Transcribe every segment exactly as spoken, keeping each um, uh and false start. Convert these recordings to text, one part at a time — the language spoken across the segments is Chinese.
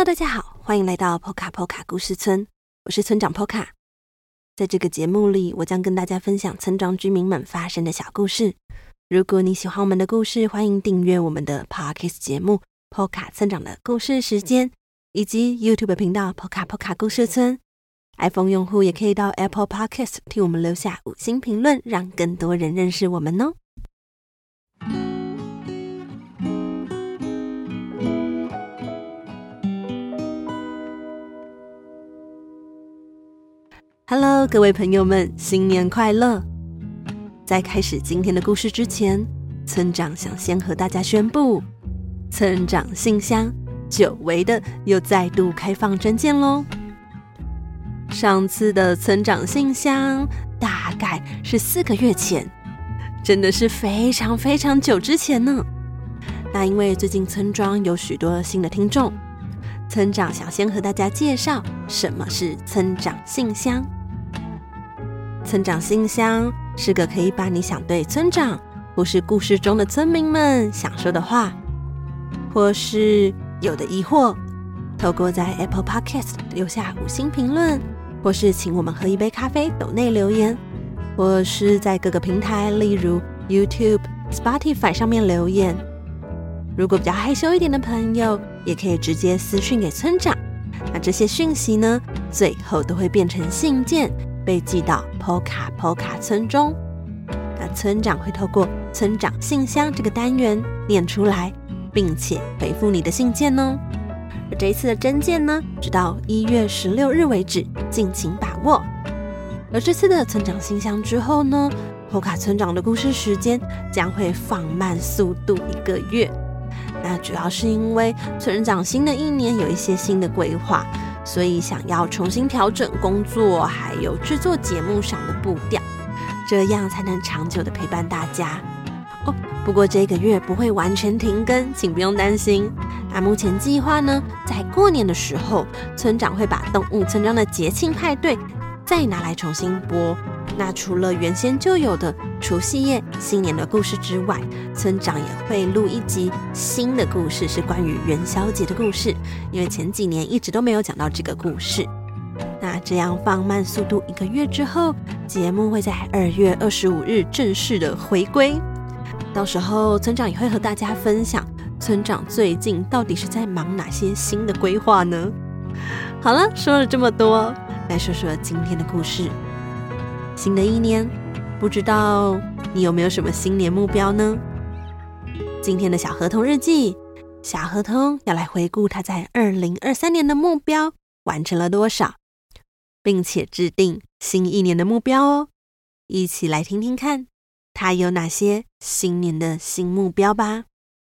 大家好，欢迎来到 Poca Poca 故事村，我是村长 Poca。 在这个节目里，我将跟大家分享村庄居民们发生的小故事。如果你喜欢我们的故事，欢迎订阅我们的 Podcast 节目 Poca 村长的故事时间，以及 YouTube 频道 Poca Poca 故事村。 iPhone 用户也可以到 Apple Podcast 替我们留下五星评论，让更多人认识我们哦。Hello， 各位朋友们，新年快乐！在开始今天的故事之前，村长想先和大家宣布，村长信箱久违的又再度开放征件咯。上次的村长信箱大概是四个月前，真的是非常非常久之前呢。那因为最近村庄有许多新的听众，村长想先和大家介绍什么是村长信箱。村长信箱是个可以把你想对村长或是故事中的村民们想说的话，或是有的疑惑，透过在 Apple Podcast 留下五星评论，或是请我们喝一杯咖啡抖内留言，或是在各个平台例如 YouTube、Spotify 上面留言。如果比较害羞一点的朋友，也可以直接私讯给村长。那这些讯息呢，最后都会变成信件，被寄到 Poca Poca 村中。那村长会透过村长信箱这个单元念出来，并且回复你的信件哦。而这一次的征件呢，直到一月十六日为止，敬请把握。而这次的村长信箱之后呢， Poca 村长的故事时间将会放慢速度一个月。那主要是因为村长新的一年有一些新的规划，所以想要重新调整工作还有制作节目上的步调，这样才能长久的陪伴大家哦。不过这个月不会完全停更，请不用担心。那目前计划呢，在过年的时候，村长会把动物村庄的节庆派对再拿来重新播。那除了原先就有的除夕夜新年的故事之外，村长也会录一集新的故事，是关于元宵节的故事，因为前几年一直都没有讲到这个故事。那这样放慢速度一个月之后，节目会在二月二十五日正式的回归。到时候村长也会和大家分享村长最近到底是在忙哪些新的规划呢？好了，说了这么多，来说说今天的故事。新的一年，不知道你有没有什么新年目标呢？今天的小河童日记，小河童要来回顾他在二零二三年的目标完成了多少，并且制定新一年的目标哦。一起来听听看，他有哪些新年的新目标吧。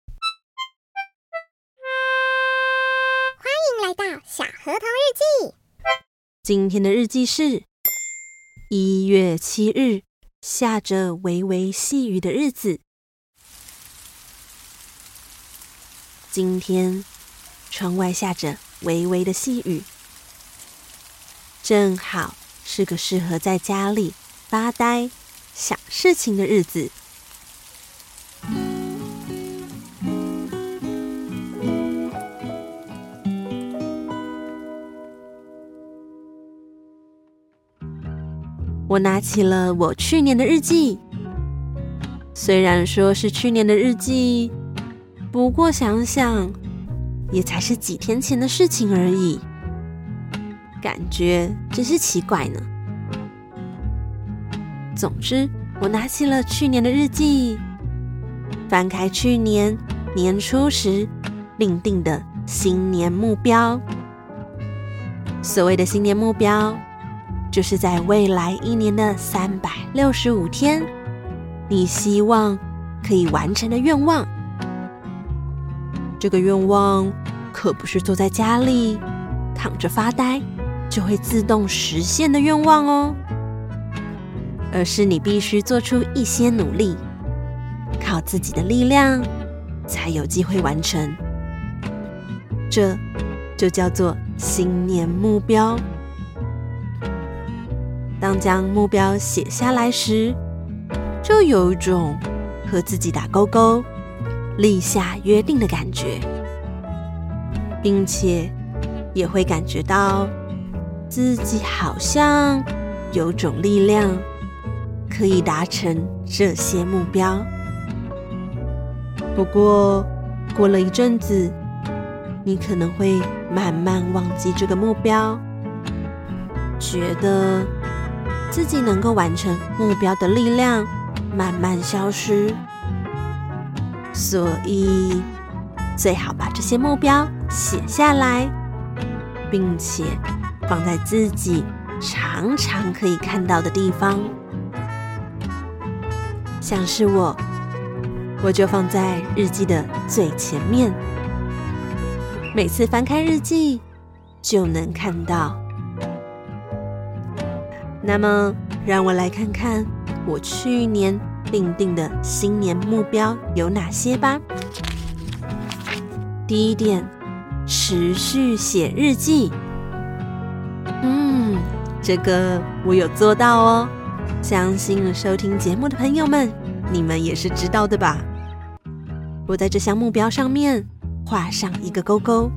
欢迎来到小河童日记。 今天的日记是一月七日，下着微微细雨的日子。今天窗外下着微微的细雨，正好是个适合在家里发呆想事情的日子。我拿起了我去年的日记，虽然说是去年的日记，不过想想也才是几天前的事情而已，感觉真是奇怪呢。总之，我拿起了去年的日记，翻开去年年初时另定的新年目标。所谓的新年目标，就是在未来一年的三百六十五天，你希望可以完成的愿望。这个愿望可不是坐在家里躺着发呆就会自动实现的愿望哦，而是你必须做出一些努力，靠自己的力量才有机会完成。这就叫做新年目标。当将目标写下来时，就有一种和自己打勾勾、立下约定的感觉，并且也会感觉到自己好像有种力量可以达成这些目标。不过过了一阵子，你可能会慢慢忘记这个目标，觉得自己能够完成目标的力量慢慢消失。所以最好把这些目标写下来，并且放在自己常常可以看到的地方。像是我，我就放在日记的最前面，每次翻开日记就能看到。那么让我来看看我去年订定的新年目标有哪些吧。第一点，持续写日记。嗯，这个我有做到哦。相信收听节目的朋友们，你们也是知道的吧？我在这项目标上面画上一个勾勾。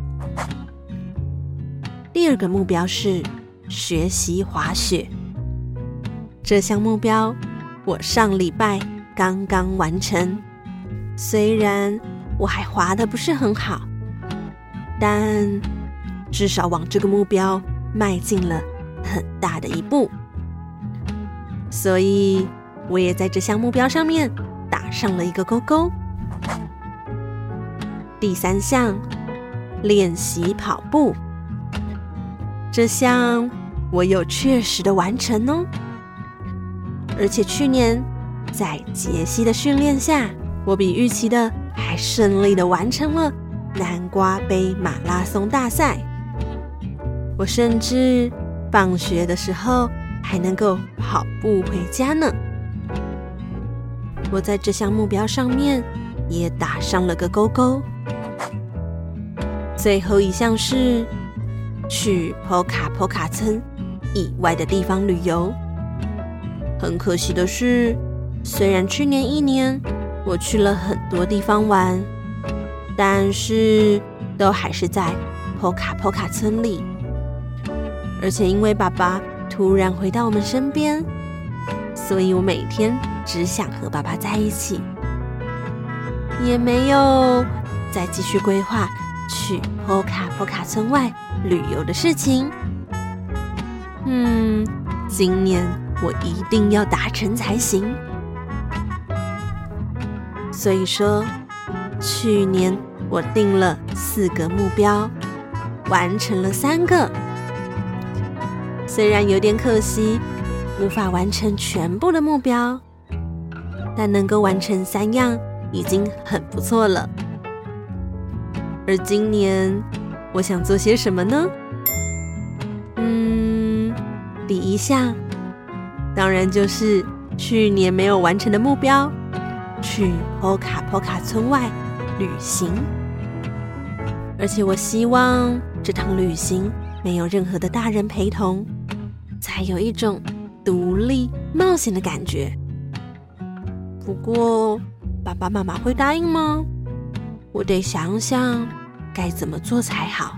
第二个目标是学习滑雪。这项目标我上礼拜刚刚完成，虽然我还滑得不是很好，但至少往这个目标迈进了很大的一步，所以我也在这项目标上面打上了一个勾勾。第三项，练习跑步。这项我有确实的完成哦，而且去年在杰西的训练下，我比预期的还顺利的完成了南瓜杯马拉松大赛。我甚至放学的时候还能够跑步回家呢。我在这项目标上面也打上了个勾勾。最后一项是去波卡波卡村以外的地方旅游。很可惜的是，虽然去年一年我去了很多地方玩，但是都还是在波卡波卡村里。而且因为爸爸突然回到我们身边，所以我每天只想和爸爸在一起，也没有再继续规划去波卡波卡村外旅游的事情。嗯，今年我一定要达成才行。所以说，去年我定了四个目标，完成了三个。虽然有点可惜，无法完成全部的目标，但能够完成三样已经很不错了。而今年我想做些什么呢？嗯，第一项当然就是去年没有完成的目标，去波卡波卡村外旅行。而且我希望这趟旅行没有任何的大人陪同，才有一种独立冒险的感觉。不过爸爸妈妈会答应吗？我得想想该怎么做才好。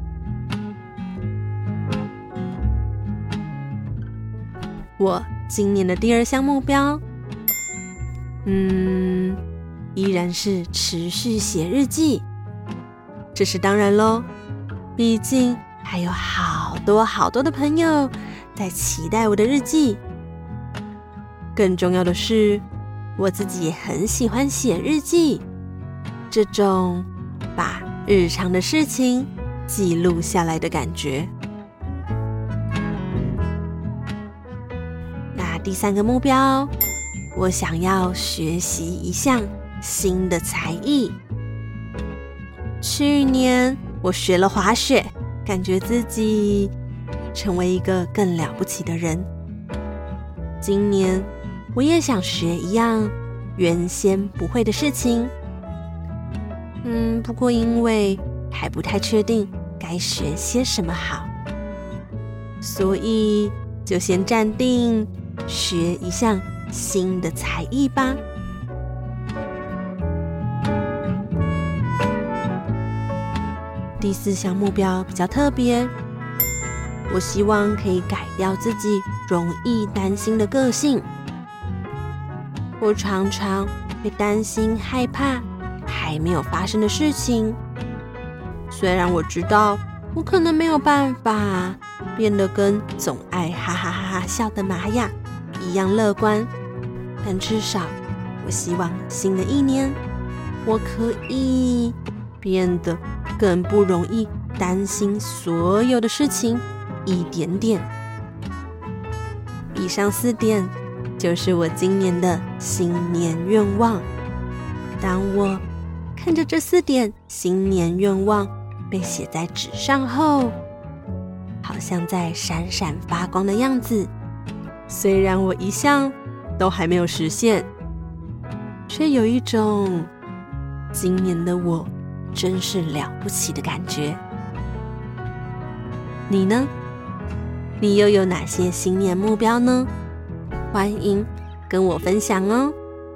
我今年的第二项目标，嗯，依然是持续写日记。这是当然咯，毕竟还有好多好多的朋友在期待我的日记。更重要的是，我自己也很喜欢写日记，这种把日常的事情记录下来的感觉。那第三个目标，我想要学习一项新的才艺。去年我学了滑雪，感觉自己成为一个更了不起的人。今年我也想学一样原先不会的事情，嗯，不过因为还不太确定该学些什么好，所以就先暂定学一项新的才艺吧。 第四项目标比较特别，我希望可以改掉自己容易担心的个性。我常常会担心害怕还没有发生的事情，虽然我知道我可能没有办法变得跟总爱哈哈哈哈笑的玛雅一样乐观，但至少我希望新的一年我可以变得更不容易担心所有的事情一点点。以上四点就是我今年的新年愿望。当我看着这四点新年愿望被写在纸上后，好像在闪闪发光的样子。虽然我一向都还没有实现，却有一种今年的我真是了不起的感觉。你呢？你又有哪些新年目标呢？欢迎跟我分享哦。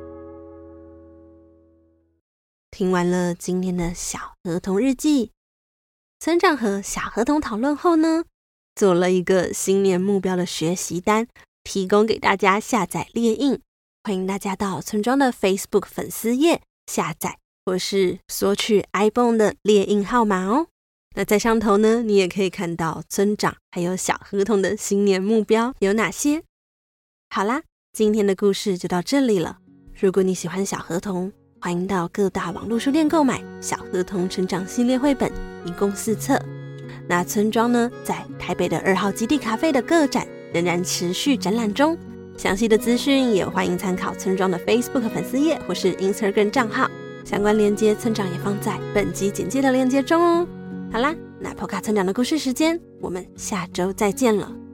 听完了今天的小河童日记，村长和小河童讨论后呢，做了一个新年目标的学习单，提供给大家下载列印。欢迎大家到村庄的 Facebook 粉丝页下载或是索取 iPhone 的列印号码哦。那在上头呢，你也可以看到村长还有小河童的新年目标有哪些。好啦，今天的故事就到这里了。如果你喜欢小河童，欢迎到各大网络书店购买小河童成长系列绘本，一共四册。那村庄呢，在台北的二号基地咖啡的个展仍然持续展览中，详细的资讯也欢迎参考村庄的 Facebook 粉丝页或是 Instagram 账号，相关连结村长也放在本集简介的连结中哦。好啦，那波卡村长的故事时间，我们下周再见了。